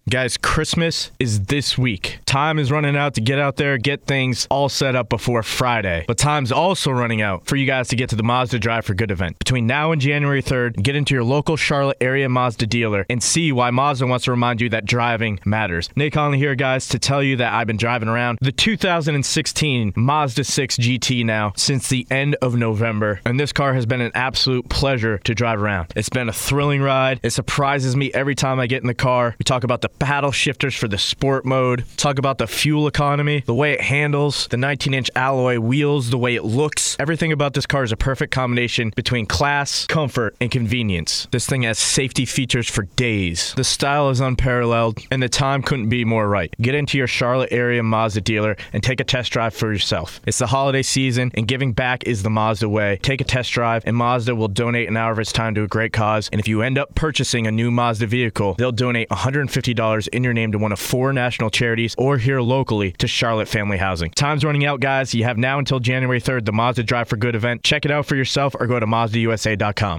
Guys, Christmas is this week. Time is running out to get out there, get things all set up before Friday. But time's also running out for you guys to get to the Mazda Drive for Good event. Between now and January 3rd, get into your local Charlotte area Mazda dealer and see why Mazda wants to remind you that driving matters. Nate Conley here, guys, to tell you that I've been driving around the 2016 Mazda 6 GT now since the end of November, and this car has been an absolute pleasure to drive around. It's been a thrilling ride. It surprises me every time I get in the car. We talk about the paddle shifters for the sport mode, talk about the fuel economy, the way it handles, the 19-inch alloy wheels, the way it looks. Everything about this car is a perfect combination between class, comfort, and convenience. This thing has safety features for days. The style is unparalleled, and the time couldn't be more right. Get into your Charlotte area Mazda dealer and take a test drive for yourself. It's the holiday season, and giving back is the Mazda way. Take a test drive, and Mazda will donate an hour of its time to a great cause. And if you end up purchasing a new Mazda vehicle, they'll donate $150 in your name to one of 4 national charities or here locally to Charlotte Family Housing. Time's running out, guys. You have now until January 3rd, the Mazda Drive for Good event. Check it out for yourself or go to MazdaUSA.com.